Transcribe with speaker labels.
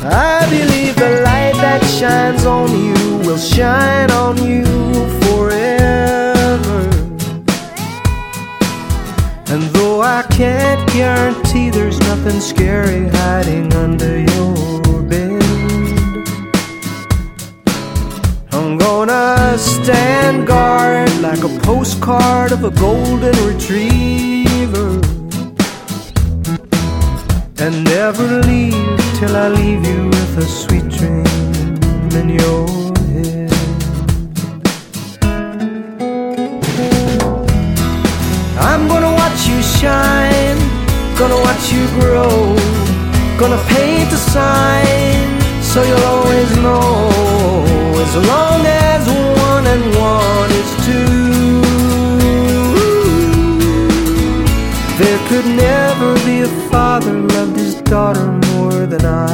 Speaker 1: I believe the light that shines on you will shine on you forever. And though I can't guarantee there's nothing scary hiding under your bed, I'm gonna stand guard like a postcard of a golden retriever, and never leave till I leave you with a sweet dream in your head. I'm gonna watch you shine, gonna watch you grow, gonna paint a sign so you'll always know, as long as 1 and 1 is 2, there could never be a father loved his daughter more than I